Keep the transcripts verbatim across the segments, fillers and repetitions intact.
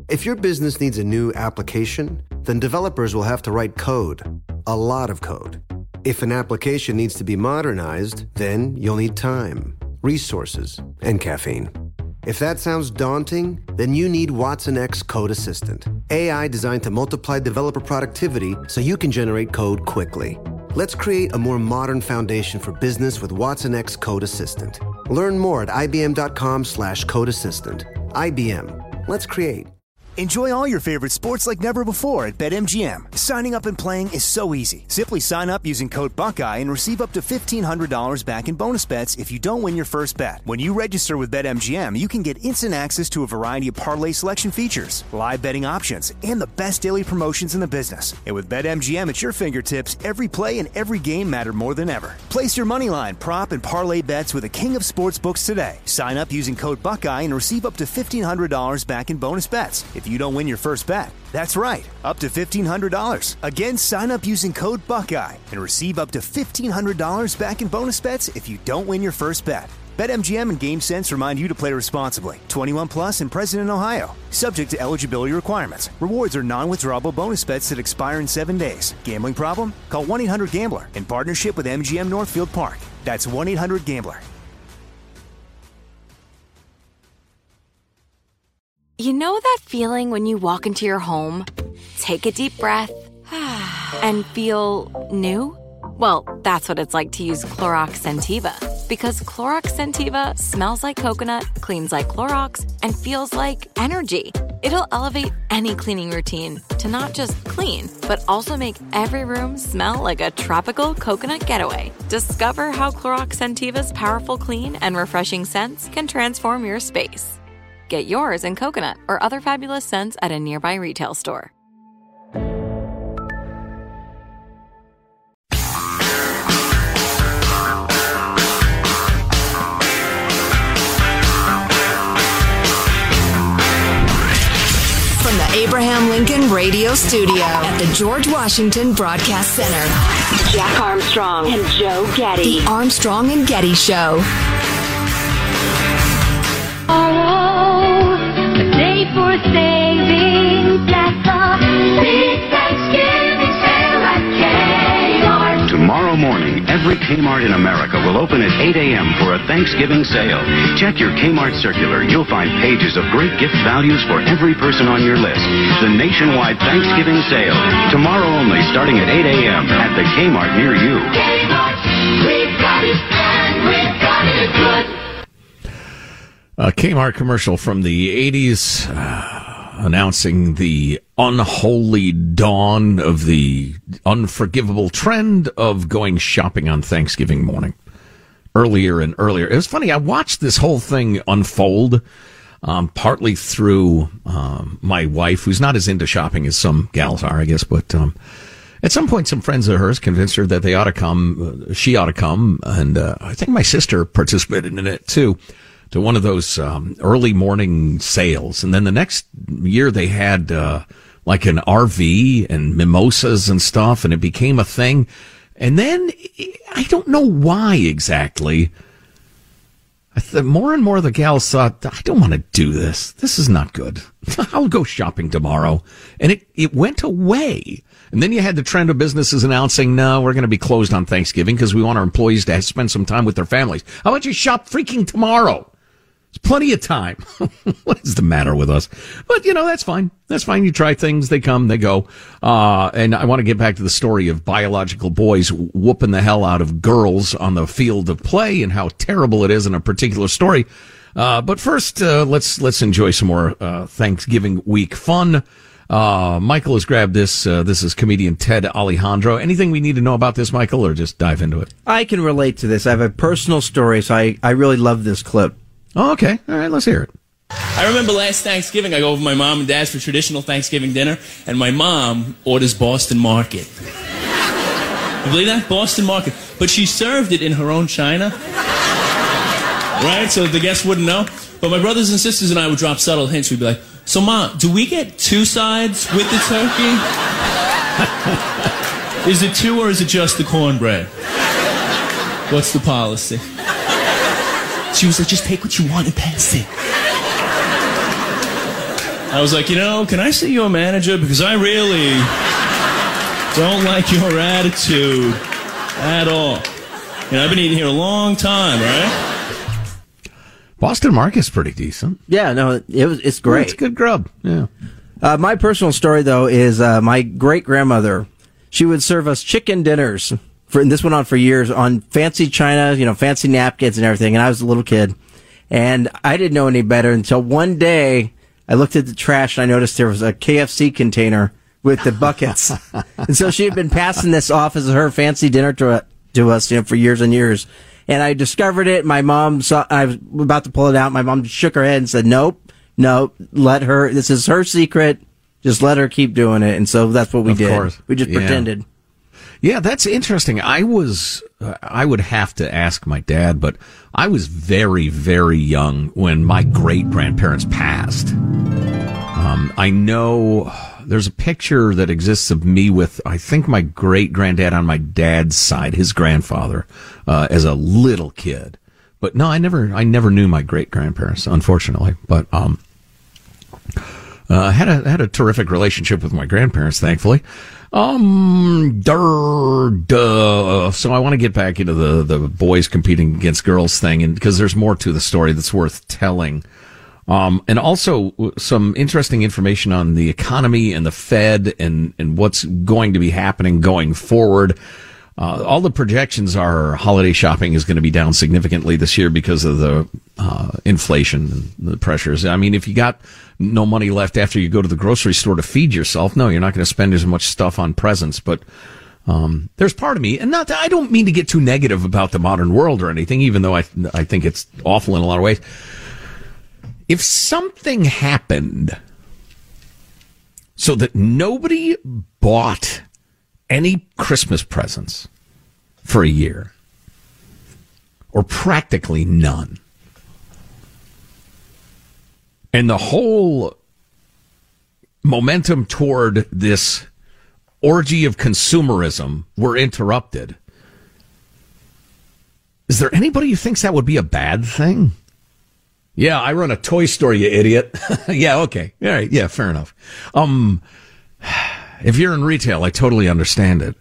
If your business needs a new application, then developers will have to write code, a lot of code. If an application needs to be modernized, then you'll need time, resources, and caffeine. If that sounds daunting, then you need Watson X Code Assistant, A I designed to multiply developer productivity so you can generate code quickly. Let's create a more modern foundation for business with Watson X Code Assistant. Learn more at ibm.com slash code assistant. I B M. Let's create. Enjoy all your favorite sports like never before at BetMGM. Signing up and playing is so easy. Simply sign up using code Buckeye and receive up to fifteen hundred dollars back in bonus bets if you don't win your first bet. When you register with BetMGM, you can get instant access to a variety of parlay selection features, live betting options, and the best daily promotions in the business. And with BetMGM at your fingertips, every play and every game matter more than ever. Place your moneyline, prop, and parlay bets with the king of sportsbooks today. Sign up using code Buckeye and receive up to fifteen hundred dollars back in bonus bets if you don't win your first bet. That's right, up to fifteen hundred dollars. Again, sign up using code Buckeye and receive up to fifteen hundred dollars back in bonus bets if you don't win your first bet. BetMGM and GameSense remind you to play responsibly. twenty-one plus and present in Ohio. Subject to eligibility requirements. Rewards are non-withdrawable bonus bets that expire in seven days. Gambling problem? Call one eight hundred gambler in partnership with M G M Northfield Park. That's one eight hundred gambler. You know that feeling when you walk into your home, take a deep breath, and feel new? Well, that's what it's like to use Clorox Scentiva. Because Clorox Scentiva smells like coconut, cleans like Clorox, and feels like energy. It'll elevate any cleaning routine to not just clean, but also make every room smell like a tropical coconut getaway. Discover how Clorox Scentiva's powerful clean and refreshing scents can transform your space. Get yours in coconut or other fabulous scents at a nearby retail store. From the Abraham Lincoln Radio Studio at the George Washington Broadcast Center, Jack Armstrong and Joe Getty. The Armstrong and Getty Show. For savings, that's a big Thanksgiving sale at Kmart. Tomorrow morning, every Kmart in America will open at eight a.m. for a Thanksgiving sale. Check your Kmart circular. You'll find pages of great gift values for every person on your list. The nationwide Thanksgiving sale. Tomorrow only, starting at eight a.m. at the Kmart near you. Kmart, we've got it, and we've got it good. A Kmart commercial from the eighties uh, announcing the unholy dawn of the unforgivable trend of going shopping on Thanksgiving morning. Earlier and earlier. It was funny, I watched this whole thing unfold, um, partly through um, my wife, who's not as into shopping as some gals are, I guess, but um, at some point some friends of hers convinced her that they ought to come, uh, she ought to come, and uh, I think my sister participated in it too. To one of those um, early morning sales. And then the next year they had uh, like an R V and mimosas and stuff, and it became a thing. And then I don't know why exactly. I th- more and more the gals thought, I don't want to do this. This is not good. I'll go shopping tomorrow. And it, it went away. And then you had the trend of businesses announcing, no, we're going to be closed on Thanksgiving because we want our employees to spend some time with their families. How about you shop freaking tomorrow? Plenty of time. What is the matter with us? But, you know, that's fine. That's fine. You try things. They come, they go. Uh, and I want to get back to the story of biological boys whooping the hell out of girls on the field of play and how terrible it is in a particular story. Uh, but first, uh, let's, let's enjoy some more, uh, Thanksgiving week fun. Uh, Michael has grabbed this. Uh, this is comedian Ted Alejandro. Anything we need to know about this, Michael, or just dive into it? I can relate to this. I have a personal story, so I, I really love this clip. Oh, okay. All right, let's hear it. I remember last Thanksgiving, I go over to my mom and dad's for traditional Thanksgiving dinner, and my mom orders Boston Market. You believe that? Boston Market. But she served it in her own china. Right? So the guests wouldn't know. But my brothers and sisters and I would drop subtle hints. We'd be like, so, Mom, do we get two sides with the turkey? Is it two or is it just the cornbread? What's the policy? She was like, just take what you want and pass it. I was like, you know, can I see your manager? Because I really don't like your attitude at all. You know, I've been eating here a long time, right? Boston Market's pretty decent. Yeah, no, it was. It's great. It's good grub. Yeah. Uh, my personal story, though, is uh, my great-grandmother. She would serve us chicken dinners. For, and this went on for years on fancy china, you know, fancy napkins and everything. And I was a little kid. And I didn't know any better until one day I looked at the trash and I noticed there was a K F C container with the buckets. And so she had been passing this off as her fancy dinner to, to us, you know, for years and years. And I discovered it. My mom saw, I was about to pull it out. My mom shook her head and said, nope, nope, let her, this is her secret. Just let her keep doing it. And so that's what we of did. Course. We just yeah. pretended. Yeah, that's interesting. I was, uh, I would have to ask my dad, but I was very, very young when my great-grandparents passed. Um, I know there's a picture that exists of me with, I think, my great-granddad on my dad's side, his grandfather, uh, as a little kid. But no, I never, I never knew my great-grandparents, unfortunately. But, um, uh, had a, had a terrific relationship with my grandparents, thankfully. Um, der, duh. So I want to get back into the, the boys competing against girls thing, and because there's more to the story that's worth telling. Um, and also some interesting information on the economy and the Fed and, and what's going to be happening going forward. Uh, all the projections are holiday shopping is going to be down significantly this year because of the uh, inflation and the pressures. I mean, if you got no money left after you go to the grocery store to feed yourself, no, you're not going to spend as much stuff on presents. But um, there's part of me, and not I don't mean to get too negative about the modern world or anything, even though I I think it's awful in a lot of ways. If something happened so that nobody bought any Christmas presents for a year, or practically none, and the whole momentum toward this orgy of consumerism were interrupted, is there anybody who thinks that would be a bad thing? Yeah, I run a toy store, you idiot. Yeah, okay. All right. Yeah, fair enough. Um, if you're in retail, I totally understand it.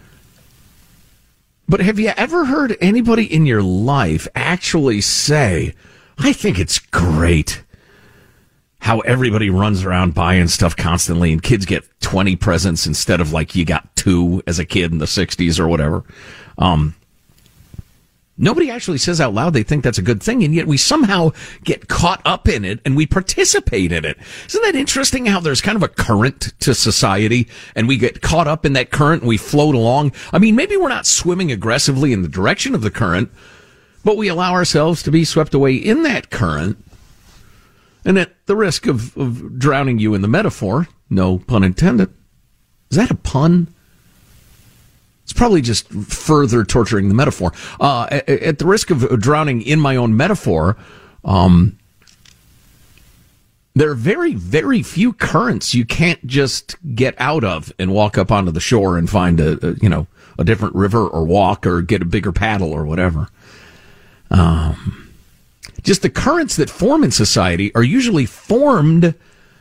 But have you ever heard anybody in your life actually say, I think it's great how everybody runs around buying stuff constantly and kids get twenty presents instead of like you got two as a kid in the sixties or whatever. Um, Nobody actually says out loud they think that's a good thing, and yet we somehow get caught up in it and we participate in it. Isn't that interesting how there's kind of a current to society and we get caught up in that current and we float along? I mean, maybe we're not swimming aggressively in the direction of the current, but we allow ourselves to be swept away in that current, and at the risk of, of drowning you in the metaphor, no pun intended. Is that a pun? It's probably just further torturing the metaphor. Uh, at, at the risk of drowning in my own metaphor, um, there are very, very few currents you can't just get out of and walk up onto the shore and find a, a you know, a different river or walk or get a bigger paddle or whatever. Um, just the currents that form in society are usually formed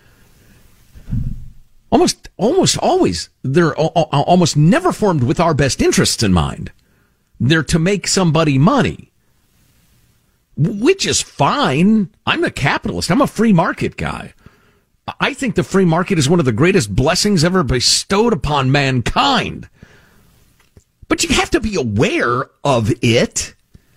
Almost, almost always, they're almost never formed with our best interests in mind. They're to make somebody money, which is fine. I'm a capitalist. I'm a free market guy. I think the free market is one of the greatest blessings ever bestowed upon mankind. But you have to be aware of it.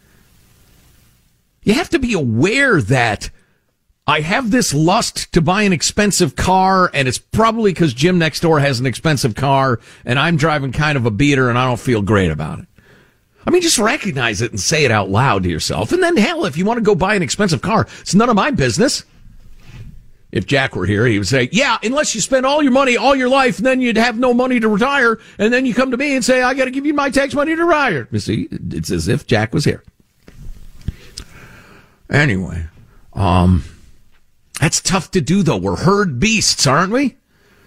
You have to be aware that I have this lust to buy an expensive car, and it's probably because Jim next door has an expensive car, and I'm driving kind of a beater, and I don't feel great about it. I mean, just recognize it and say it out loud to yourself. And then, hell, if you want to go buy an expensive car, it's none of my business. If Jack were here, he would say, yeah, unless you spend all your money all your life, and then you'd have no money to retire, and then you come to me and say, I got to give you my tax money to retire. You see, it's as if Jack was here. Anyway, um... that's tough to do, though. We're herd beasts, aren't we?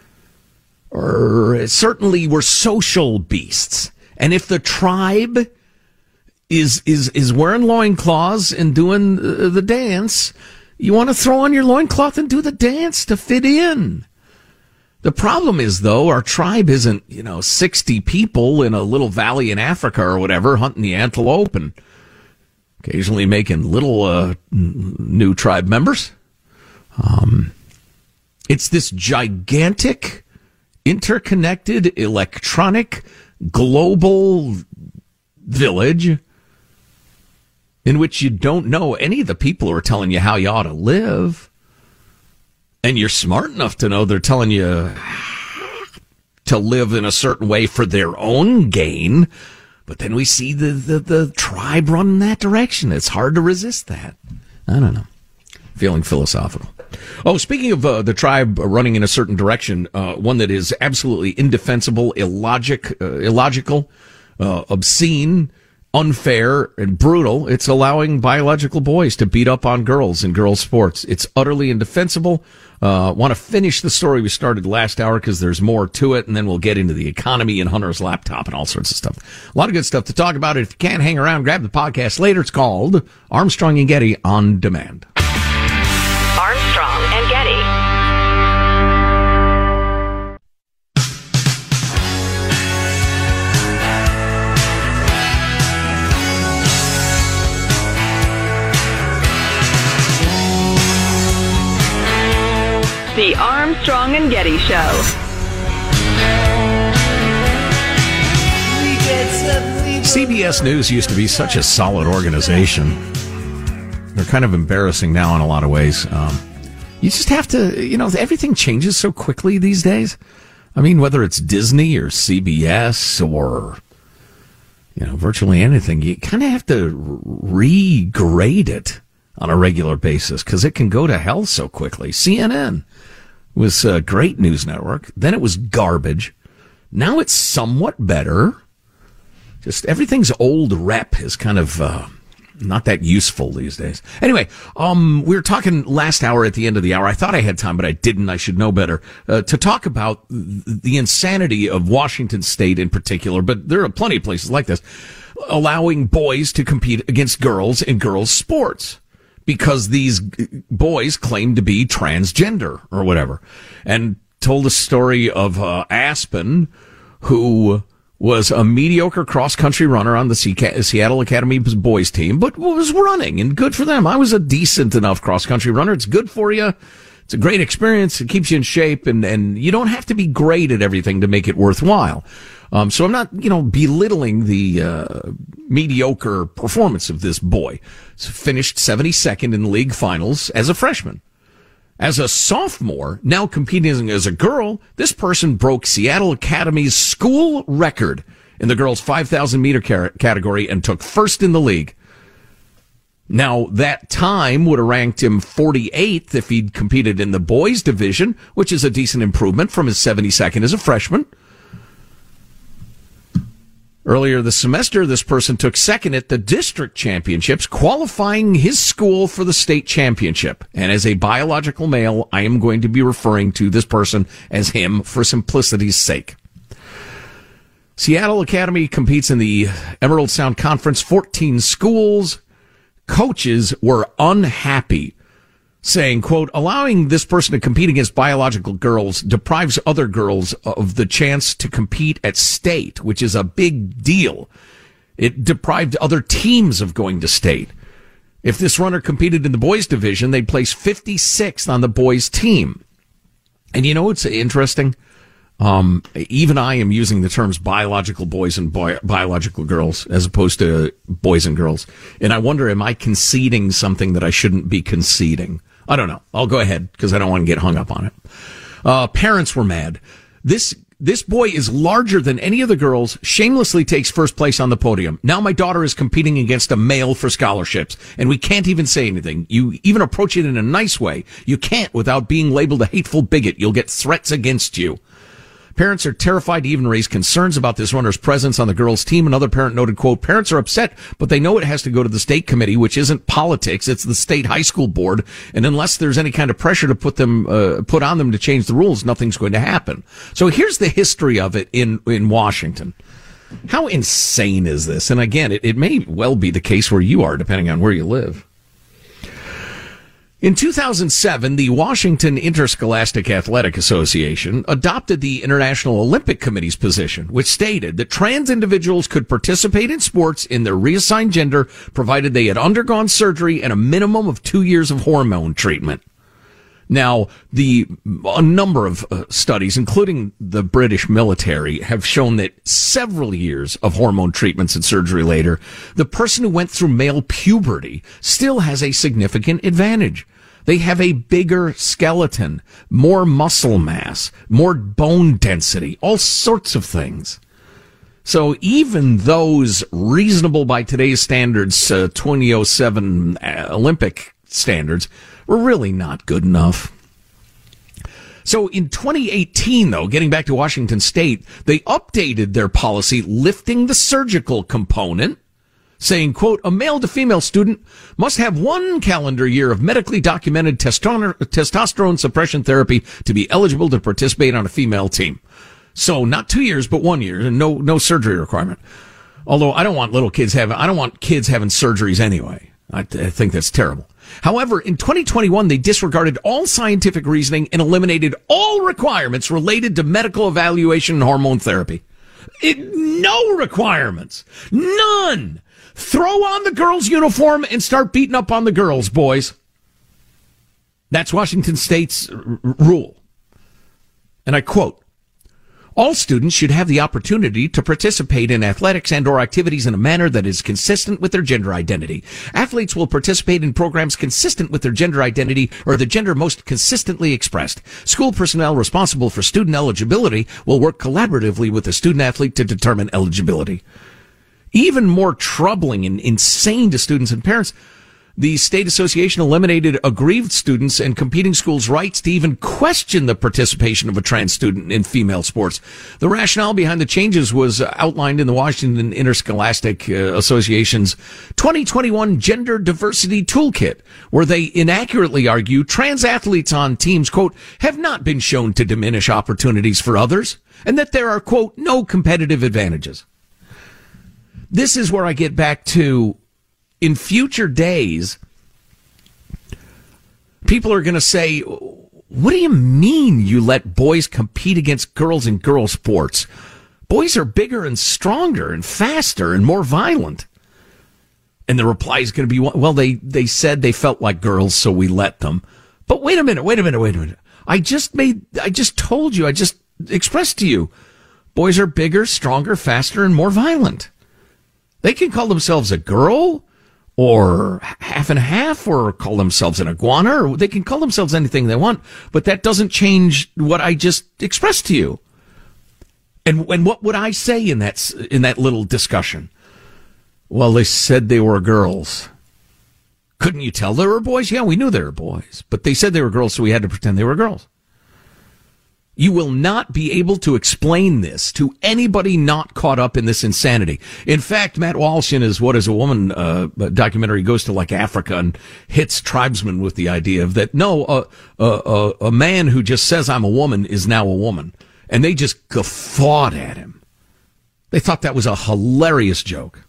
Or certainly we're social beasts. And if the tribe is is is wearing loincloths and doing the dance, You want to throw on your loincloth and do the dance to fit in. The problem is, though, our tribe isn't, you know, sixty people in a little valley in Africa or whatever, hunting the antelope and occasionally making little uh, new tribe members. Um, it's this gigantic, interconnected, electronic, global village in which you don't know any of the people who are telling you how you ought to live. And you're smart enough to know they're telling you to live in a certain way for their own gain. But then we see the, the, the tribe run in that direction. It's hard to resist that. I don't know. Feeling philosophical. Oh, speaking of uh, the tribe running in a certain direction, uh, one that is absolutely indefensible, illogic, uh, illogical, uh, obscene, unfair, and brutal. It's allowing biological boys to beat up on girls in girls' sports. It's utterly indefensible. Uh, want to finish the story we started last hour because there's more to it, and then we'll get into the economy and Hunter's laptop and all sorts of stuff. A lot of good stuff to talk about. If you can't hang around, grab the podcast later. It's called Armstrong and Getty On Demand. Armstrong and Getty. The Armstrong and Getty Show. C B S News used to be such a solid organization. They're kind of embarrassing now in a lot of ways. Um, you just have to, you know, everything changes so quickly these days. I mean, whether it's Disney or C B S or, you know, virtually anything, you kind of have to regrade it on a regular basis because it can go to hell so quickly. C N N was a great news network. Then it was garbage. Now it's somewhat better. Just everything's old rep is kind of uh, not that useful these days. Anyway, um, we were talking last hour at the end of the hour. I thought I had time, but I didn't. I should know better. Uh, to talk about the insanity of Washington State in particular, but there are plenty of places like this, allowing boys to compete against girls in girls' sports, because these boys claim to be transgender or whatever. And told a story of uh, Aspen, who was a mediocre cross-country runner on the Seattle Academy boys team, but was running, and good for them. I was a decent enough cross-country runner. It's good for you. It's a great experience. It keeps you in shape, and, and you don't have to be great at everything to make it worthwhile. Um, so I'm not, you know, belittling the uh, mediocre performance of this boy. He's finished seventy-second in the league finals as a freshman. As a sophomore, now competing as a girl, this person broke Seattle Academy's school record in the girls' five thousand meter category and took first in the league. Now, that time would have ranked him forty-eighth if he'd competed in the boys' division, which is a decent improvement from his seventy-second as a freshman. Earlier this semester, this person took second at the district championships, qualifying his school for the state championship. And as a biological male, I am going to be referring to this person as him for simplicity's sake. Seattle Academy competes in the Emerald Sound Conference, fourteen schools. Coaches were unhappy, saying, quote, allowing this person to compete against biological girls deprives other girls of the chance to compete at state, which is a big deal. It deprived other teams of going to state. If this runner competed in the boys division, they'd place fifty-sixth on the boys team. And you know what's interesting? Um, even I am using the terms biological boys and boy, biological girls as opposed to boys and girls. And I wonder, am I conceding something that I shouldn't be conceding? I don't know. I'll go ahead because I don't want to get hung up on it. Uh, parents were mad. This, this boy is larger than any of the girls, shamelessly takes first place on the podium. Now my daughter is competing against a male for scholarships, and we can't even say anything. You even approach it in a nice way. You can't without being labeled a hateful bigot. You'll get threats against you. Parents are terrified to even raise concerns about this runner's presence on the girls' team. Another parent noted, quote, parents are upset, but they know it has to go to the state committee, which isn't politics. It's the state high school board. And unless there's any kind of pressure to put them, uh, put on them to change the rules, nothing's going to happen. So here's the history of it in, in Washington. How insane is this? And again, it, it may well be the case where you are, depending on where you live. In two thousand seven, the Washington Interscholastic Athletic Association adopted the International Olympic Committee's position, which stated that trans individuals could participate in sports in their reassigned gender, provided they had undergone surgery and a minimum of two years of hormone treatment. Now, the a number of uh, studies, including the British military, have shown that several years of hormone treatments and surgery later, the person who went through male puberty still has a significant advantage. They have a bigger skeleton, more muscle mass, more bone density, all sorts of things. So even those reasonable by today's standards, uh, twenty oh seven uh, Olympic standards, were really not good enough. So in twenty eighteen, though, getting back to Washington State, they updated their policy, lifting the surgical component, saying, quote, a male to female student must have one calendar year of medically documented testosterone, testosterone suppression therapy to be eligible to participate on a female team. So not two years, but one year, and no no surgery requirement. Although I don't want little kids having, I don't want kids having surgeries anyway. I, I think that's terrible. However, in twenty twenty-one, they disregarded all scientific reasoning and eliminated all requirements related to medical evaluation and hormone therapy. It, no requirements. None. Throw on the girls' uniform and start beating up on the girls, boys. That's Washington State's r- rule. And I quote, all students should have the opportunity to participate in athletics and or activities in a manner that is consistent with their gender identity. Athletes will participate in programs consistent with their gender identity or the gender most consistently expressed. School personnel responsible for student eligibility will work collaboratively with the student athlete to determine eligibility. Even more troubling and insane to students and parents, the state association eliminated aggrieved students and competing schools' rights to even question the participation of a trans student in female sports. The rationale behind the changes was outlined in the Washington Interscholastic uh, Association's twenty twenty-one Gender Diversity Toolkit, where they inaccurately argue trans athletes on teams, quote, have not been shown to diminish opportunities for others, and that there are, quote, no competitive advantages. This is where I get back to, in future days, people are going to say, what do you mean you let boys compete against girls in girl sports? Boys are bigger and stronger and faster and more violent. And the reply is going to be, well, they, they said they felt like girls, so we let them. But wait a minute, wait a minute, wait a minute. I just made, I just told you, I just expressed to you, boys are bigger, stronger, faster, and more violent. They can call themselves a girl, or half and half, or call themselves an iguana, or they can call themselves anything they want, but that doesn't change what I just expressed to you. And and what would I say in that in that little discussion? Well, they said they were girls. Couldn't you tell they were boys? Yeah, we knew they were boys, but they said they were girls, so we had to pretend they were girls. You will not be able to explain this to anybody not caught up in this insanity. In fact, Matt Walsh in his What is a Woman uh, documentary goes to like Africa and hits tribesmen with the idea of that, no, uh, uh, uh, a man who just says I'm a woman is now a woman. And they just guffawed at him. They thought that was a hilarious joke.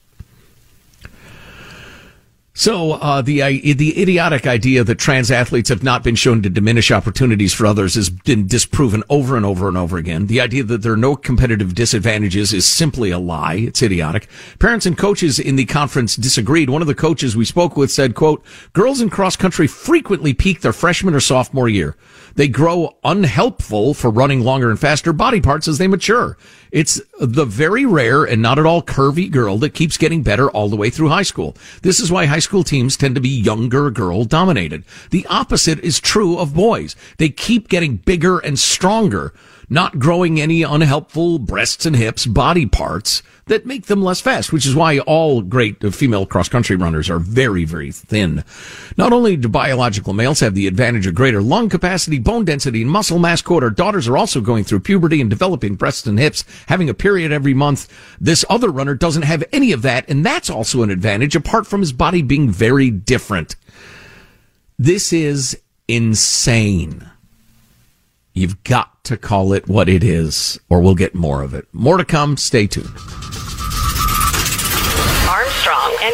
So uh, the uh, the idiotic idea that trans athletes have not been shown to diminish opportunities for others has been disproven over and over and over again. The idea that there are no competitive disadvantages is simply a lie. It's idiotic. Parents and coaches in the conference disagreed. One of the coaches we spoke with said, quote, girls in cross country frequently peak their freshman or sophomore year. They grow unhelpful for running longer and faster body parts as they mature. It's the very rare and not at all curvy girl that keeps getting better all the way through high school. This is why high school teams tend to be younger girl dominated. The opposite is true of boys. They keep getting bigger and stronger, not growing any unhelpful breasts and hips, body parts that make them less fast, which is why all great female cross-country runners are very, very thin. Not only do biological males have the advantage of greater lung capacity, bone density, and muscle mass, quote, our daughters are also going through puberty and developing breasts and hips, having a period every month. This other runner doesn't have any of that, and that's also an advantage, apart from his body being very different. This is insane. You've got to call it what it is, or we'll get more of it. More to come. Stay tuned. Armstrong and Getty.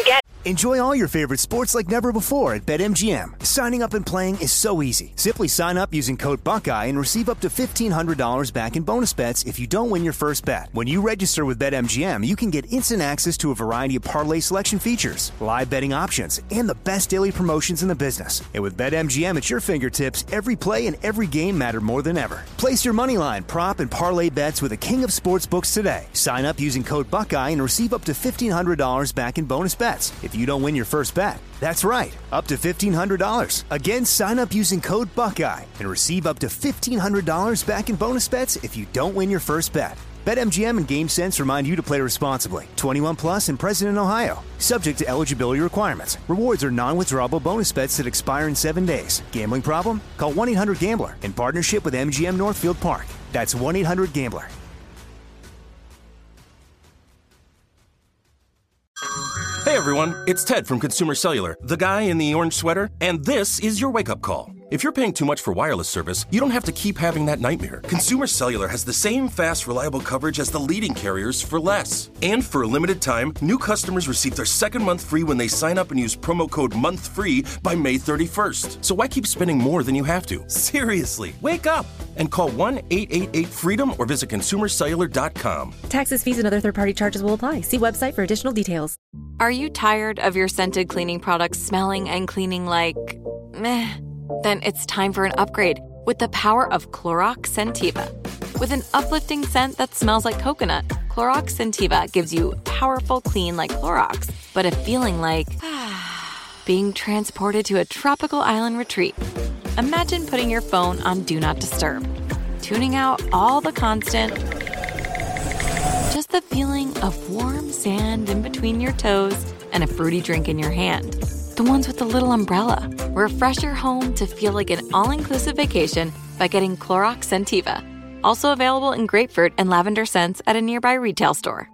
Enjoy all your favorite sports like never before at BetMGM. Signing up and playing is so easy. Simply sign up using code Buckeye and receive up to fifteen hundred dollars back in bonus bets if you don't win your first bet. When you register with BetMGM, you can get instant access to a variety of parlay selection features, live betting options, and the best daily promotions in the business. And with BetMGM at your fingertips, every play and every game matter more than ever. Place your moneyline, prop, and parlay bets with the king of sportsbooks today. Sign up using code Buckeye and receive up to fifteen hundred dollars back in bonus bets if you don't win your first bet. That's right, up to fifteen hundred dollars. Again, sign up using code Buckeye and receive up to fifteen hundred dollars back in bonus bets if you don't win your first bet. BetMGM and GameSense remind you to play responsibly. twenty-one plus and present in Ohio. Subject to eligibility requirements. Rewards are non-withdrawable bonus bets that expire in seven days. Gambling problem? Call one eight hundred gambler in partnership with M G M Northfield Park. That's one eight hundred gambler. Hey everyone, it's Ted from Consumer Cellular, the guy in the orange sweater, and this is your wake-up call. If you're paying too much for wireless service, you don't have to keep having that nightmare. Consumer Cellular has the same fast, reliable coverage as the leading carriers for less. And for a limited time, new customers receive their second month free when they sign up and use promo code MONTHFREE by May thirty-first. So why keep spending more than you have to? Seriously, wake up and call one eight eight eight freedom or visit consumer cellular dot com. Taxes, fees, and other third-party charges will apply. See website for additional details. Are you tired of your scented cleaning products smelling and cleaning like meh? Then it's time for an upgrade with the power of Clorox Scentiva. With an uplifting scent that smells like coconut, Clorox Scentiva gives you powerful clean like Clorox, but a feeling like being transported to a tropical island retreat. Imagine putting your phone on Do Not Disturb, tuning out all the constant, just the feeling of warm sand in between your toes and a fruity drink in your hand. The ones with the little umbrella. Refresh your home to feel like an all-inclusive vacation by getting Clorox Scentiva. Also available in grapefruit and lavender scents at a nearby retail store.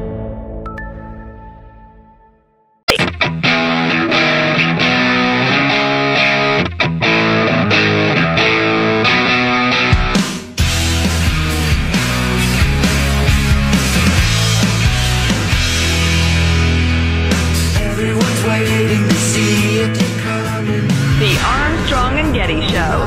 The Armstrong and Getty Show.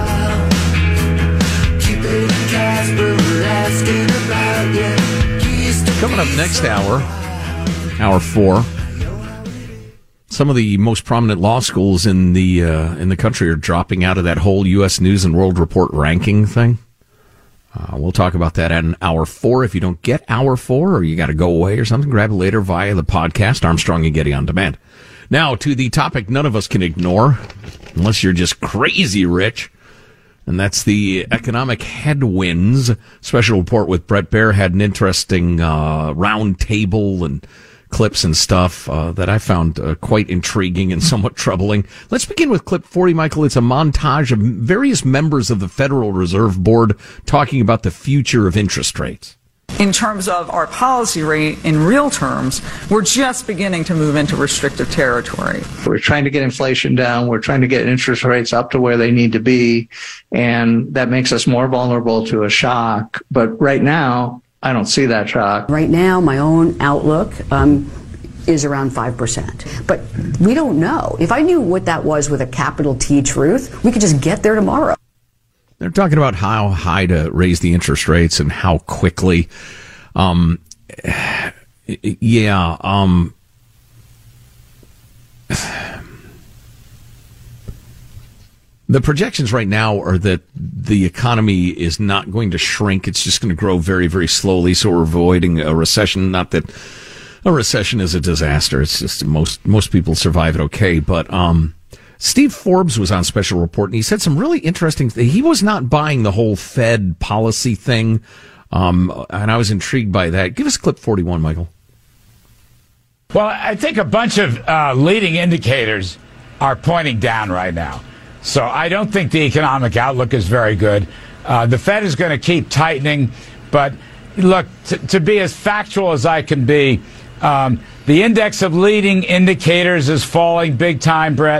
Coming up next hour, hour four, some of the most prominent law schools in the uh, in the country are dropping out of that whole U S News and World Report ranking thing. Uh, we'll talk about that at an hour four. If you don't get hour four or you got to go away or something, grab it later via the podcast, Armstrong and Getty On Demand. Now, to the topic none of us can ignore, unless you're just crazy rich, and that's the economic headwinds. Special report with Brett Baer had an interesting uh, round table and clips and stuff uh, that I found uh, quite intriguing and somewhat troubling. Let's begin with clip forty, Michael. It's a montage of various members of the Federal Reserve Board talking about the future of interest rates. In terms of our policy rate, in real terms, we're just beginning to move into restrictive territory. We're trying to get inflation down. We're trying to get interest rates up to where they need to be. And that makes us more vulnerable to a shock. But right now, I don't see that shock. Right now, my own outlook um, is around five percent. But we don't know. If I knew what that was with a capital T truth, we could just get there tomorrow. They're talking about how high to raise the interest rates and how quickly. Um, yeah. Um, the projections right now are that the economy is not going to shrink. It's just going to grow very, very slowly. So we're avoiding a recession. Not that a recession is a disaster. It's just most, most people survive it okay. But, um, Steve Forbes was on Special Report, and he said some really interesting things. He was not buying the whole Fed policy thing, um, and I was intrigued by that. Give us clip forty-one, Michael. Well, I think a bunch of uh, leading indicators are pointing down right now. So I don't think the economic outlook is very good. Uh, the Fed is going to keep tightening, but look, t- to be as factual as I can be, um, the index of leading indicators is falling big time, Brett.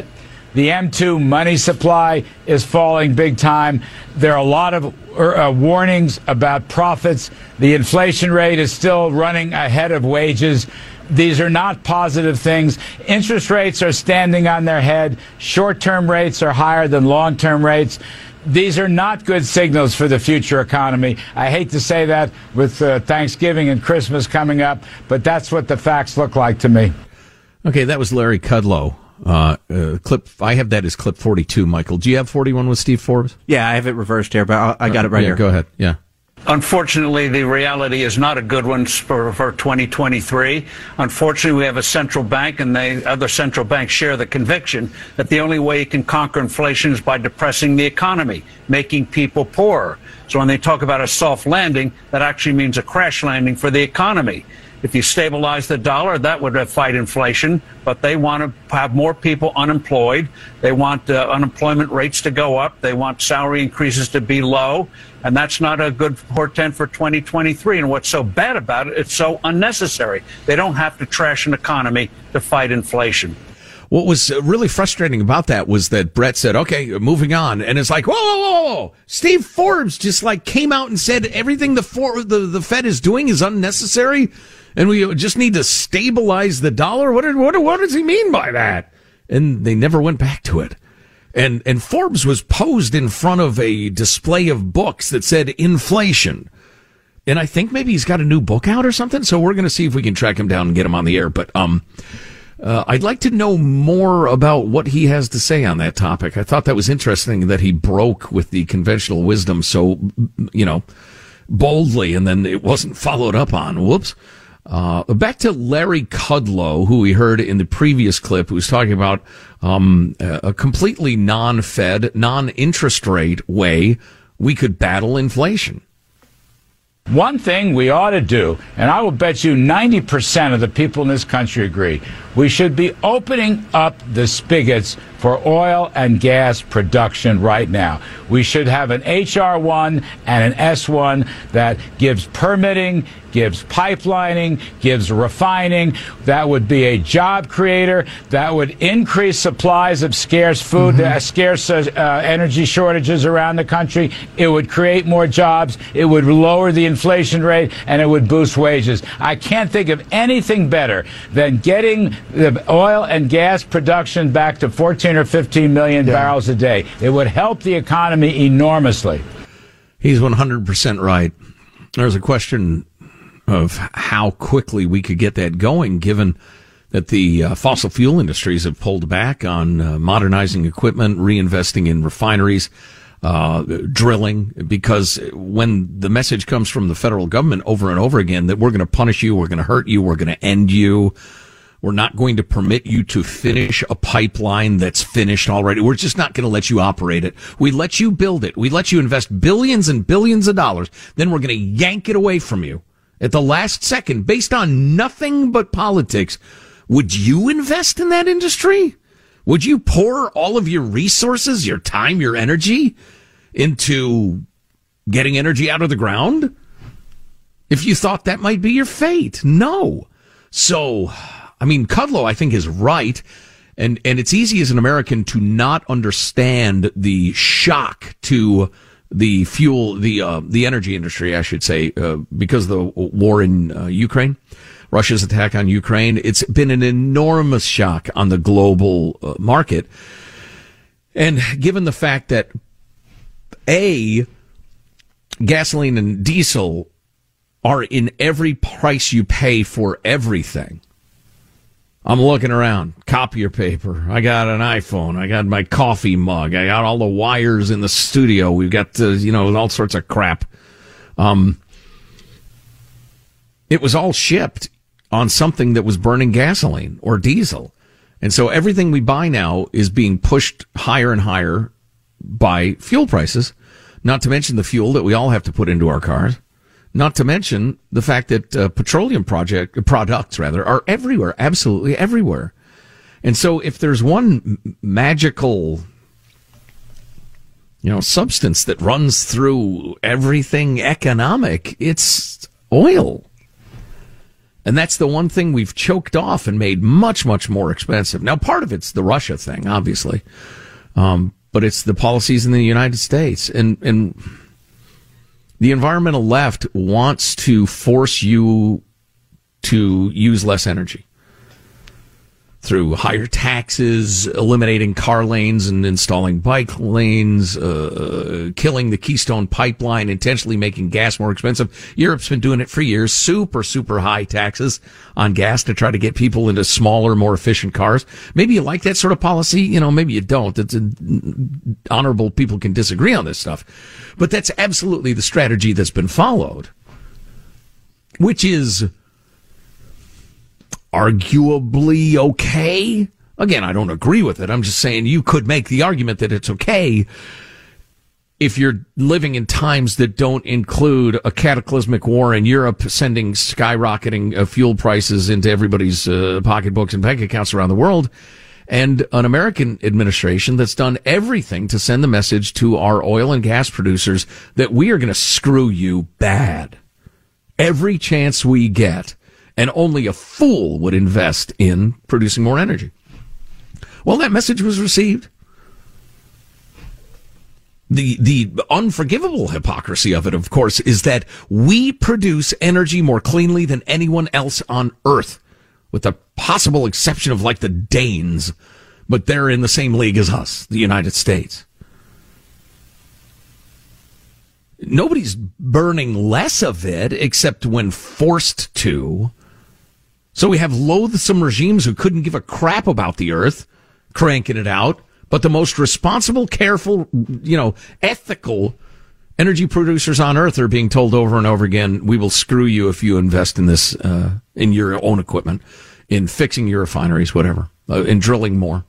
The M two money supply is falling big time. There are a lot of uh, warnings about profits. The inflation rate is still running ahead of wages. These are not positive things. Interest rates are standing on their head. Short-term rates are higher than long-term rates. These are not good signals for the future economy. I hate to say that with uh, Thanksgiving and Christmas coming up, but that's what the facts look like to me. Okay, that was Larry Kudlow. Uh, uh, clip. I have that as clip forty-two, Michael. Do you have forty-one with Steve Forbes? Yeah, I have it reversed here, but I'll, I got it right yeah, here. Go ahead. Yeah. Unfortunately, the reality is not a good one for, for twenty twenty-three. Unfortunately, we have a central bank, and the other central banks share the conviction that the only way you can conquer inflation is by depressing the economy, making people poorer. So when they talk about a soft landing, that actually means a crash landing for the economy. If you stabilize the dollar, that would fight inflation, but they want to have more people unemployed. They want uh, unemployment rates to go up. They want salary increases to be low, and that's not a good portent for twenty twenty-three. And what's so bad about it, it's so unnecessary. They don't have to trash an economy to fight inflation. What was really frustrating about that was that Brett said, okay, moving on. And it's like, whoa, whoa, whoa, whoa. Steve Forbes just like came out and said everything the, for, the, the Fed is doing is unnecessary. And we just need to stabilize the dollar. What, what, what does he mean by that? And they never went back to it. And, and Forbes was posed in front of a display of books that said inflation. And I think maybe he's got a new book out or something. So we're going to see if we can track him down and get him on the air. But, um, Uh, I'd like to know more about what he has to say on that topic. I thought that was interesting that he broke with the conventional wisdom so, you know, boldly, and then it wasn't followed up on. Whoops. Uh, back to Larry Kudlow, who we heard in the previous clip, who was talking about um, a completely non-Fed, non-interest rate way we could battle inflation. One thing we ought to do, and I will bet you ninety percent of the people in this country agree, we should be opening up the spigots for oil and gas production right now. We should have an H R one and an S one that gives permitting, gives pipelining, gives refining. That would be a job creator. That would increase supplies of scarce food, mm-hmm. uh, scarce uh, energy shortages around the country. It would create more jobs. It would lower the inflation rate, and it would boost wages. I can't think of anything better than getting the oil and gas production back to fourteen or fifteen million yeah. barrels a day. It would help the economy enormously. He's one hundred percent right. There's a question of how quickly we could get that going, given that the uh, fossil fuel industries have pulled back on uh, modernizing equipment, reinvesting in refineries, uh, drilling, because when the message comes from the federal government over and over again that we're going to punish you, we're going to hurt you, we're going to end you, we're not going to permit you to finish a pipeline that's finished already. We're just not going to let you operate it. We let you build it. We let you invest billions and billions of dollars. Then we're going to yank it away from you at the last second based on nothing but politics. Would you invest in that industry? Would you pour all of your resources, your time, your energy into getting energy out of the ground if you thought that might be your fate? No. So, I mean, Kudlow, I think, is right. And, and it's easy as an American to not understand the shock to the fuel, the, uh, the energy industry, I should say, uh, because of the war in uh, Ukraine, Russia's attack on Ukraine. It's been an enormous shock on the global uh, market. And given the fact that, A, gasoline and diesel are in every price you pay for everything. I'm looking around, copier paper. I got an iPhone. I got my coffee mug. I got all the wires in the studio. We've got, uh, you know, all sorts of crap. Um, it was all shipped on something that was burning gasoline or diesel. And so everything we buy now is being pushed higher and higher by fuel prices, not to mention the fuel that we all have to put into our cars. Not to mention the fact that uh, petroleum project products, rather, are everywhere, absolutely everywhere. And so if there's one m- magical, you know, substance that runs through everything economic, it's oil. And that's the one thing we've choked off and made much, much more expensive. Now, part of it's the Russia thing, obviously. Um, but it's the policies in the United States. And, and the environmental left wants to force you to use less energy through higher taxes, eliminating car lanes and installing bike lanes, uh, killing the Keystone Pipeline, intentionally making gas more expensive. Europe's been doing it for years. Super, super high taxes on gas to try to get people into smaller, more efficient cars. Maybe you like that sort of policy. You know, maybe you don't. It's a, honorable people can disagree on this stuff. But that's absolutely the strategy that's been followed, which is arguably okay. Again, I don't agree with it. I'm just saying you could make the argument that it's okay if you're living in times that don't include a cataclysmic war in Europe, sending skyrocketing uh, fuel prices into everybody's uh, pocketbooks and bank accounts around the world, and an American administration that's done everything to send the message to our oil and gas producers that we are going to screw you bad every chance we get. And only a fool would invest in producing more energy. Well, that message was received. The the unforgivable hypocrisy of it, of course, is that we produce energy more cleanly than anyone else on Earth, with the possible exception of like the Danes, but they're in the same league as us, the United States. Nobody's burning less of it except when forced to. So we have loathsome regimes who couldn't give a crap about the earth, cranking it out, but the most responsible, careful, you know, ethical energy producers on earth are being told over and over again, we will screw you if you invest in this, uh, in your own equipment, in fixing your refineries, whatever, uh, in drilling more.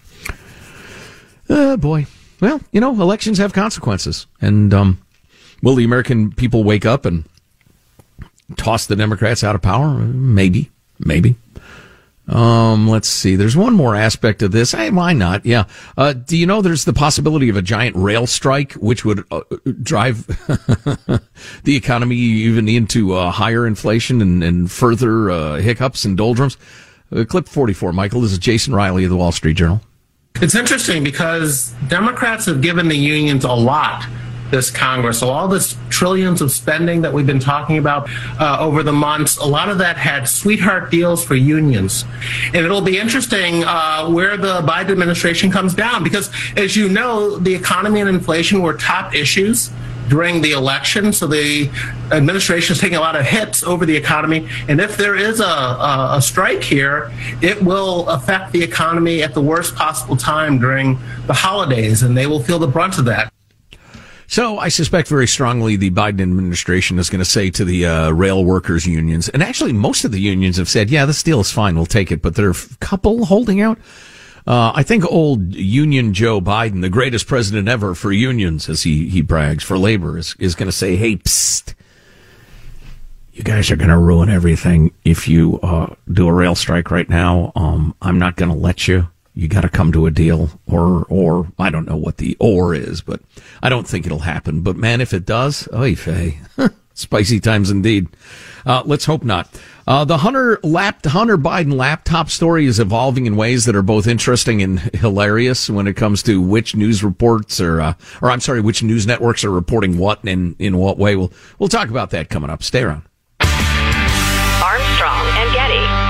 Uh, boy. Well, you know, elections have consequences. And, um, will the American people wake up and toss the Democrats out of power? Maybe. Maybe. Um, let's see. There's one more aspect of this. Hey, why not? Yeah. Uh, do you know there's the possibility of a giant rail strike, which would uh, drive the economy even into uh, higher inflation and, and further uh, hiccups and doldrums? Uh, clip forty-four, Michael. This is Jason Riley of the Wall Street Journal. It's interesting because Democrats have given the unions a lot this Congress. So all this trillions of spending that we've been talking about uh, over the months, a lot of that had sweetheart deals for unions. And it'll be interesting uh, where the Biden administration comes down because, as you know, the economy and inflation were top issues during the election. So the administration is taking a lot of hits over the economy. And if there is a, a, a strike here, it will affect the economy at the worst possible time during the holidays, and they will feel the brunt of that. So I suspect very strongly the Biden administration is going to say to the uh, rail workers unions, and actually most of the unions have said, yeah, this deal is fine, we'll take it, but there are a couple holding out. Uh, I think old Union Joe Biden, the greatest president ever for unions, as he, he brags, for labor, is, is going to say, hey, psst, you guys are going to ruin everything if you uh, do a rail strike right now. Um, I'm not going to let you. You got to come to a deal, or, or, I don't know what the or is, but I don't think it'll happen. But man, if it does, oy vey, spicy times indeed. Uh, let's hope not. Uh, the Hunter lap, Hunter Biden laptop story is evolving in ways that are both interesting and hilarious when it comes to which news reports or, uh, or I'm sorry, which news networks are reporting what and in what way. We'll, we'll talk about that coming up. Stay around. Armstrong and Getty.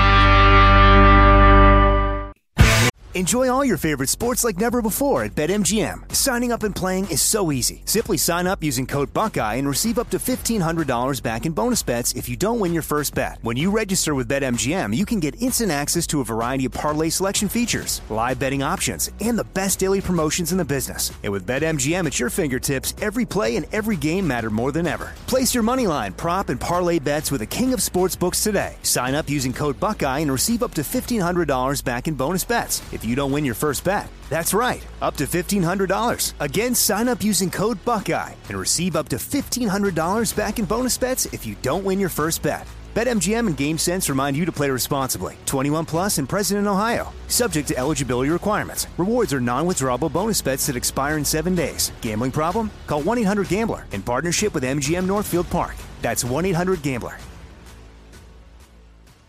Enjoy all your favorite sports like never before at BetMGM. Signing up and playing is so easy. Simply sign up using code Buckeye and receive up to fifteen hundred dollars back in bonus bets if you don't win your first bet. When you register with BetMGM, you can get instant access to a variety of parlay selection features, live betting options, and the best daily promotions in the business. And with BetMGM at your fingertips, every play and every game matter more than ever. Place your moneyline, prop, and parlay bets with the king of sportsbooks today. Sign up using code Buckeye and receive up to fifteen hundred dollars back in bonus bets if you don't win your first bet. That's right, up to fifteen hundred dollars. Again, sign up using code Buckeye and receive up to fifteen hundred dollars back in bonus bets if you don't win your first bet. BetMGM and GameSense remind you to play responsibly. twenty-one plus and present in Ohio. Subject to eligibility requirements. Rewards are non-withdrawable bonus bets that expire in seven days. Gambling problem? Call one eight hundred gambler in partnership with M G M Northfield Park. That's one eight hundred gambler.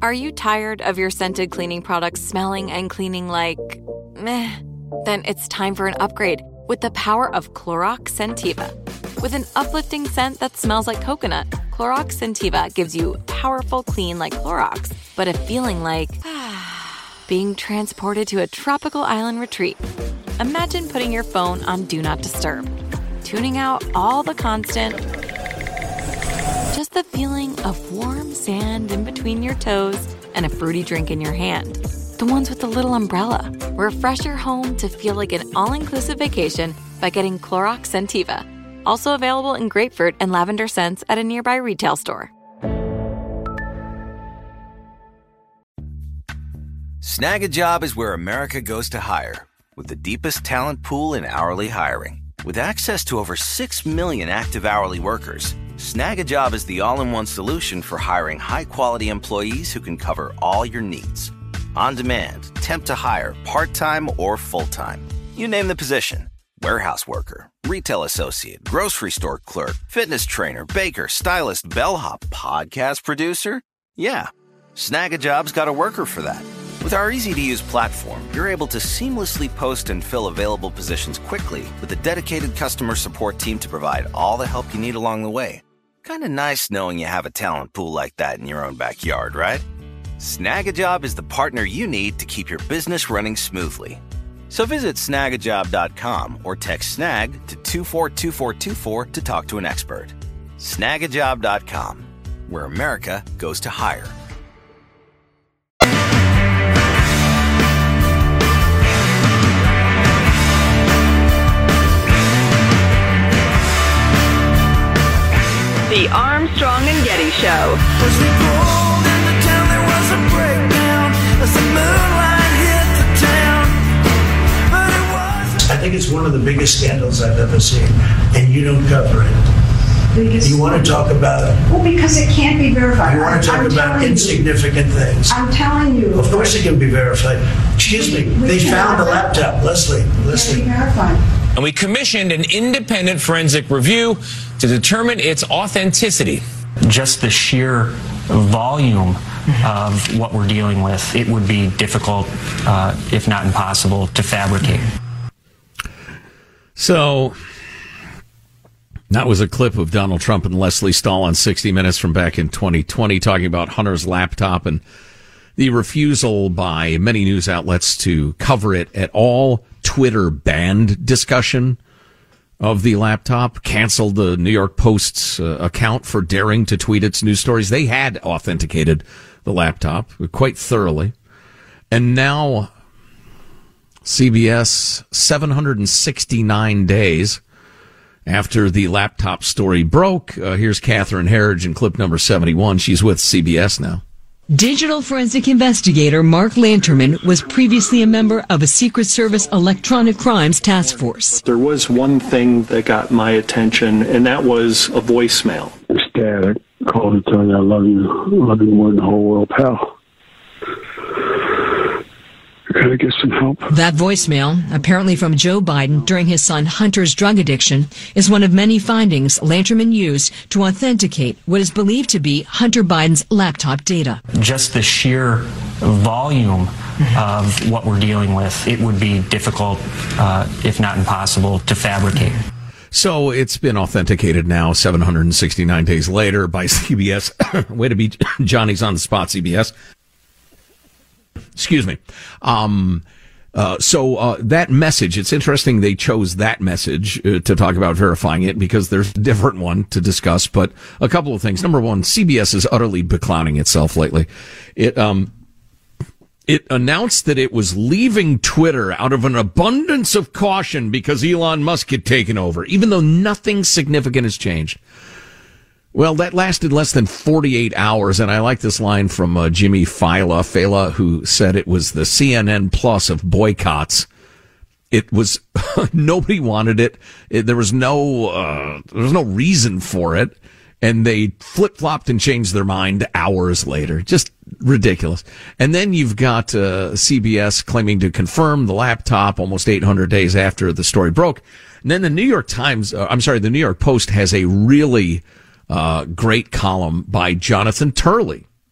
Are you tired of your scented cleaning products smelling and cleaning like meh? Then it's time for an upgrade with the power of Clorox Scentiva. With an uplifting scent that smells like coconut, Clorox Scentiva gives you powerful clean like Clorox, but a feeling like being transported to a tropical island retreat. Imagine putting your phone on Do Not Disturb, tuning out all the constant, just the feeling of warm sand in between your toes and a fruity drink in your hand. The ones with the little umbrella. Refresh your home to feel like an all-inclusive vacation by getting Clorox Scentiva. Also available in grapefruit and lavender scents at a nearby retail store. Snag a Job is where America goes to hire, with the deepest talent pool in hourly hiring. With access to over six million active hourly workers, Snag a Job is the all-in-one solution for hiring high-quality employees who can cover all your needs. On demand, temp to hire, part-time or full-time. You name the position. Warehouse worker, retail associate, grocery store clerk, fitness trainer, baker, stylist, bellhop, podcast producer. Yeah, Snag a Job's got a worker for that. With our easy-to-use platform, you're able to seamlessly post and fill available positions quickly with a dedicated customer support team to provide all the help you need along the way. Kind of nice knowing you have a talent pool like that in your own backyard, right? Snag a Job is the partner you need to keep your business running smoothly. So visit snag a job dot com or text SNAG to two four two four two four to talk to an expert. snag a job dot com, where America goes to hire. The Armstrong and Getty Show. I think it's one of the biggest scandals I've ever seen, and you don't cover it. Biggest you want to talk about it? Well, because it can't be verified. You want to talk I'm about insignificant you. things. I'm telling you. Of course it can be verified. Excuse me, we they found a laptop. Leslie, Leslie. Can be verified. And we commissioned an independent forensic review to determine its authenticity. Just the sheer volume of what we're dealing with, it would be difficult, uh, if not impossible, to fabricate. So, that was a clip of Donald Trump and Leslie Stahl on sixty minutes from back in twenty twenty talking about Hunter's laptop and the refusal by many news outlets to cover it at all. Twitter banned discussion of the laptop, canceled the New York Post's uh, account for daring to tweet its news stories. They had authenticated the laptop quite thoroughly. And now C B S, seven hundred sixty-nine days after the laptop story broke. Uh, here's Catherine Herridge in clip number seventy-one. She's with C B S now. Digital forensic investigator Mark Lanterman was previously a member of a Secret Service electronic crimes task force. There was one thing that got my attention, and that was a voicemail. It's Dad. I called to tell you I love you. I love you more than the whole world, pal. Can I get some help? That voicemail, apparently from Joe Biden during his son Hunter's drug addiction, is one of many findings Lanterman used to authenticate what is believed to be Hunter Biden's laptop data. Just the sheer volume of what we're dealing with, it would be difficult, uh, if not impossible, to fabricate. So it's been authenticated now, seven hundred sixty-nine days later, by C B S. Way to be Johnny's on the spot, C B S. Excuse me. Um, uh, so uh, that message, it's interesting they chose that message uh, to talk about verifying it because there's a different one to discuss. But a couple of things. Number one, C B S is utterly beclowning itself lately. It um, it announced that it was leaving Twitter out of an abundance of caution because Elon Musk had taken over, even though nothing significant has changed. Well, that lasted less than forty-eight hours, and I like this line from uh, Jimmy Fila, Fela, who said it was the C N N Plus of boycotts. It was nobody wanted it. it there was no uh, there was no reason for it, and they flip flopped and changed their mind hours later. Just ridiculous. And then you've got uh, C B S claiming to confirm the laptop almost eight hundred days after the story broke. And then the New York Times, uh, I'm sorry, the New York Post has a really Uh, great column by Jonathan Turley,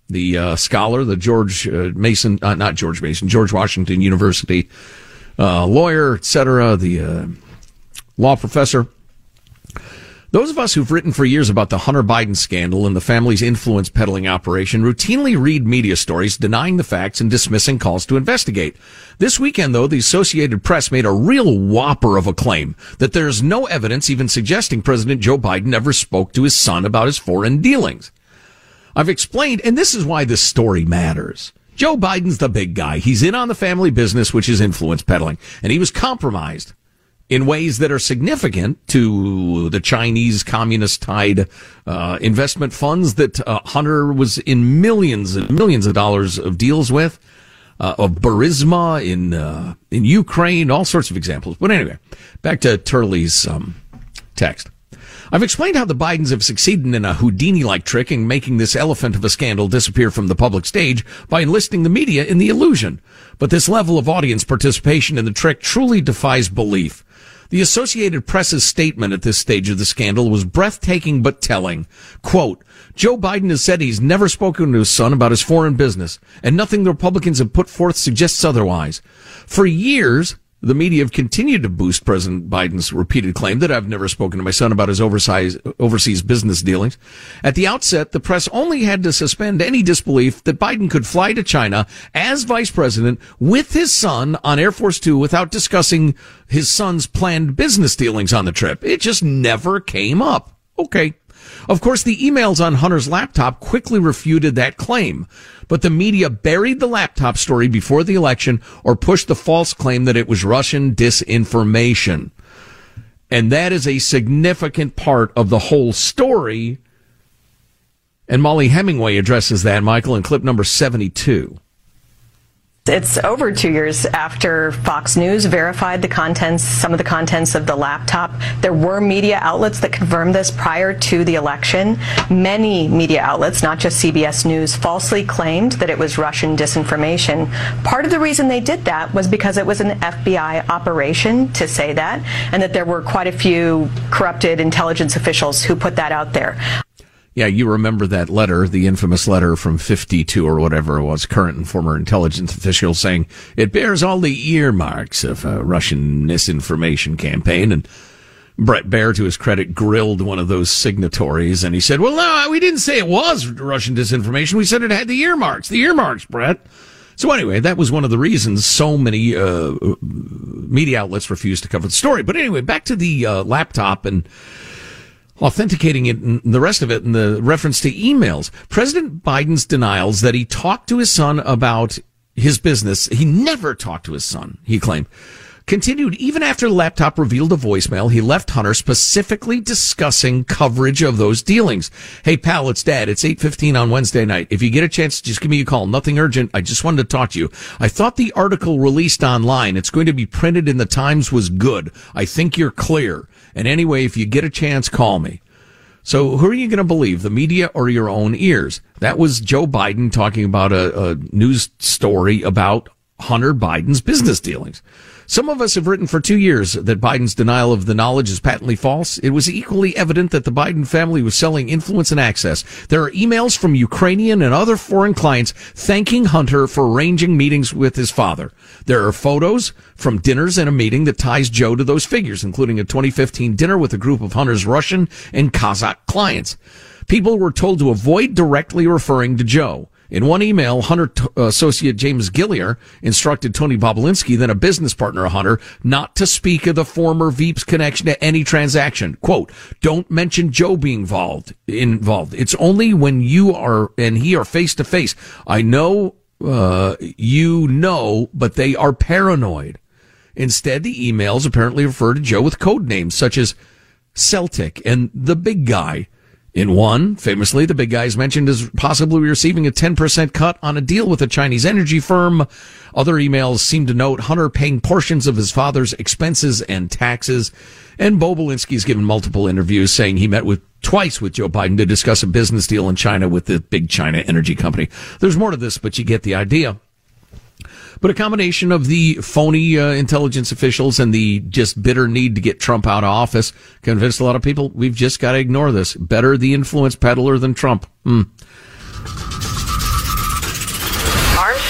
the uh, scholar, the George uh, Mason, uh, not George Mason, George Washington University uh, lawyer, et cetera, the uh, law professor. Those of us who've written for years about the Hunter Biden scandal and the family's influence peddling operation routinely read media stories denying the facts and dismissing calls to investigate. This weekend, though, the Associated Press made a real whopper of a claim that there's no evidence even suggesting President Joe Biden ever spoke to his son about his foreign dealings. I've explained, and this is why this story matters. Joe Biden's the big guy. He's in on the family business, which is influence peddling, and he was compromised in ways that are significant to the Chinese communist-tied uh, investment funds that uh, Hunter was in millions and millions of dollars of deals with, uh, of Burisma in uh, in Ukraine, all sorts of examples. But anyway, back to Turley's um, text. I've explained how the Bidens have succeeded in a Houdini-like trick in making this elephant of a scandal disappear from the public stage by enlisting the media in the illusion. But this level of audience participation in the trick truly defies belief. The Associated Press's statement at this stage of the scandal was breathtaking but telling. Quote, Joe Biden has said he's never spoken to his son about his foreign business, and nothing the Republicans have put forth suggests otherwise. For years, the media have continued to boost President Biden's repeated claim that I've never spoken to my son about his overseas, overseas business dealings. At the outset, the press only had to suspend any disbelief that Biden could fly to China as vice president with his son on Air Force Two without discussing his son's planned business dealings on the trip. It just never came up. Okay. Of course, the emails on Hunter's laptop quickly refuted that claim, but the media buried the laptop story before the election or pushed the false claim that it was Russian disinformation. And that is a significant part of the whole story. And Molly Hemingway addresses that, Michael, in clip number seventy-two. It's over two years after Fox News verified the contents, some of the contents of the laptop. There were media outlets that confirmed this prior to the election. Many media outlets, not just C B S News, falsely claimed that it was Russian disinformation. Part of the reason they did that was because it was an F B I operation to say that, and that there were quite a few corrupted intelligence officials who put that out there. Yeah, you remember that letter, the infamous letter from fifty-two or whatever it was, current and former intelligence officials saying it bears all the earmarks of a Russian misinformation campaign. And Brett Baer, to his credit, grilled one of those signatories, and he said, well, no, we didn't say it was Russian disinformation. We said it had the earmarks, the earmarks, Brett. So anyway, that was one of the reasons so many uh, media outlets refused to cover the story. But anyway, back to the uh, laptop and authenticating it and the rest of it and the reference to emails. President Biden's denials that he talked to his son about his business, he never talked to his son, he claimed, continued even after the laptop revealed a voicemail he left Hunter specifically discussing coverage of those dealings. Hey, pal, it's Dad. It's eight fifteen on Wednesday night. If you get a chance, just give me a call. Nothing urgent. I just wanted to talk to you. I thought the article released online, it's going to be printed in the Times, was good. I think you're clear. And anyway, if you get a chance, call me. So who are you going to believe, the media or your own ears? That was Joe Biden talking about a, a news story about Hunter Biden's business dealings. Some of us have written for two years that Biden's denial of the knowledge is patently false. It was equally evident that the Biden family was selling influence and access. There are emails from Ukrainian and other foreign clients thanking Hunter for arranging meetings with his father. There are photos from dinners and a meeting that ties Joe to those figures, including a twenty fifteen dinner with a group of Hunter's Russian and Kazakh clients. People were told to avoid directly referring to Joe. In one email, Hunter t- associate James Gilliar instructed Tony Bobulinski, then a business partner of Hunter, not to speak of the former Veep's connection to any transaction. Quote, don't mention Joe being involved. Involved. It's only when you are and he are face to face. I know, uh, you know, but they are paranoid. Instead, the emails apparently refer to Joe with code names such as Celtic and the Big Guy. In one, famously, the big guy is mentioned as possibly receiving a ten percent cut on a deal with a Chinese energy firm. Other emails seem to note Hunter paying portions of his father's expenses and taxes. And Bobulinski's given multiple interviews saying he met with twice with Joe Biden to discuss a business deal in China with the big China energy company. There's more to this, but you get the idea. But a combination of the phony uh, intelligence officials and the just bitter need to get Trump out of office convinced a lot of people we've just got to ignore this. Better the influence peddler than Trump. Hmm.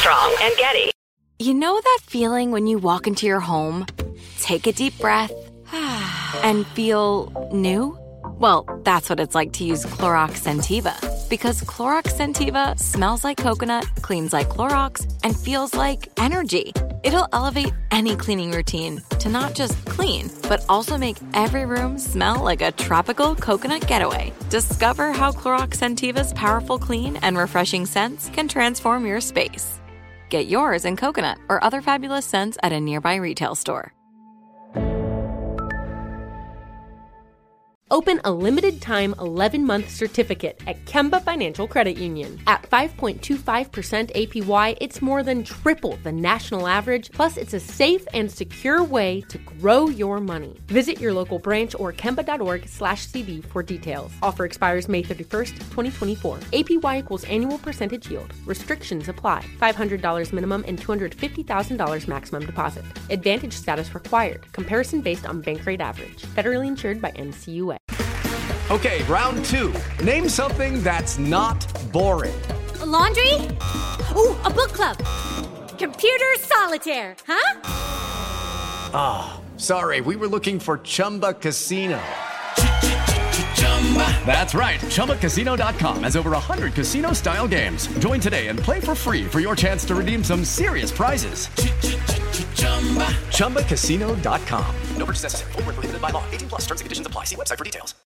Armstrong and Getty. You know that feeling when you walk into your home, take a deep breath, and feel new? Well, that's what it's like to use Clorox Scentiva. Because Clorox Scentiva smells like coconut, cleans like Clorox, and feels like energy. It'll elevate any cleaning routine to not just clean, but also make every room smell like a tropical coconut getaway. Discover how Clorox Scentiva's powerful clean and refreshing scents can transform your space. Get yours in coconut or other fabulous scents at a nearby retail store. Open a limited-time eleven-month certificate at Kemba Financial Credit Union. At five point two five percent A P Y, it's more than triple the national average, plus it's a safe and secure way to grow your money. Visit your local branch or kemba.org slash CD for details. Offer expires May thirty-first, twenty twenty-four. A P Y equals annual percentage yield. Restrictions apply. five hundred dollars minimum and two hundred fifty thousand dollars maximum deposit. Advantage status required. Comparison based on bank rate average. Federally insured by N C U A. Okay, round two. Name something that's not boring. A laundry? Ooh, a book club. Computer solitaire, huh? Ah, oh, sorry, we were looking for Chumba Casino. That's right, Chumba Casino dot com has over one hundred casino-style games. Join today and play for free for your chance to redeem some serious prizes. Chumba Casino dot com. No purchase necessary. Void where prohibited by law. eighteen plus terms and conditions apply. See website for details.